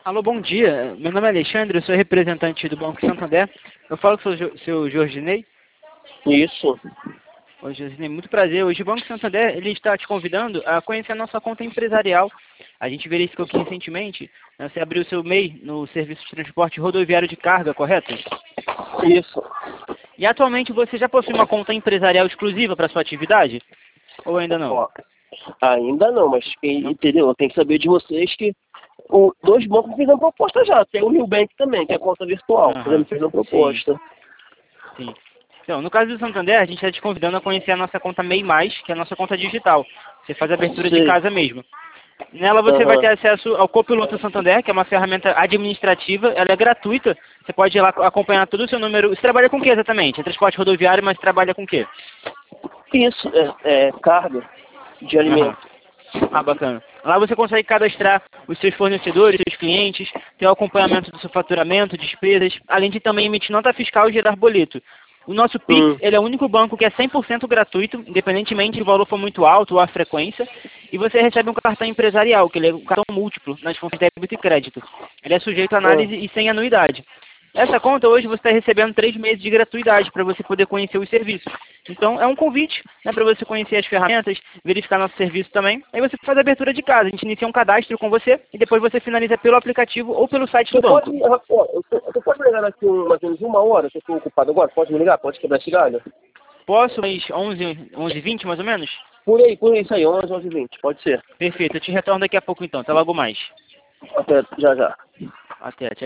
Alô, bom dia. Meu nome é Alexandre, eu sou representante do Banco Santander. Eu falo com o seu Jorginei. Isso. Oi, Jorginei, muito prazer. Hoje o Banco Santander ele está te convidando a conhecer a nossa conta empresarial. A gente verificou que recentemente você abriu seu MEI no serviço de transporte rodoviário de carga, correto? Isso. E atualmente você já possui uma conta empresarial exclusiva para sua atividade? Ou ainda não? Ó, ainda não, mas entendeu? Tem que saber de vocês que dois bancos me fizeram proposta já. Tem o Nubank também, que é conta virtual. Já me fez uma proposta. Sim. Então, no caso do Santander, a gente está te convidando a conhecer a nossa conta MEI+, que é a nossa conta digital. Você faz a abertura de casa mesmo. Nela você vai ter acesso ao Copiloto Santander, que é uma ferramenta administrativa, ela é gratuita. Você pode ir lá acompanhar todo o seu número. Você trabalha com o que exatamente? É transporte rodoviário, mas trabalha com o quê? Isso, carga de alimento. Ah, bacana. Lá você consegue cadastrar os seus fornecedores, seus clientes, ter o acompanhamento do seu faturamento, despesas, além de também emitir nota fiscal e gerar boleto. O nosso Pix, ele é o único banco que é 100% gratuito, independentemente se o valor for muito alto ou a frequência, e você recebe um cartão empresarial, que ele é um cartão múltiplo, nas funções de débito e crédito. Ele é sujeito a análise e sem anuidade. Essa conta hoje você está recebendo 3 meses de gratuidade para você poder conhecer os serviços. Então é um convite, né, para você conhecer as ferramentas, verificar nosso serviço também. Aí você faz a abertura de casa, a gente inicia um cadastro com você e depois você finaliza pelo aplicativo ou pelo site do banco. Você pode me ligar daqui mais ou menos 1 hora, que eu estou ocupado agora? Pode me ligar? Pode quebrar esse galho? Posso, mas 11h20 mais ou menos? Por aí, isso aí, 11, 11h20, pode ser. Perfeito, eu te retorno daqui a pouco então, até logo mais. Até já. Até, tchau.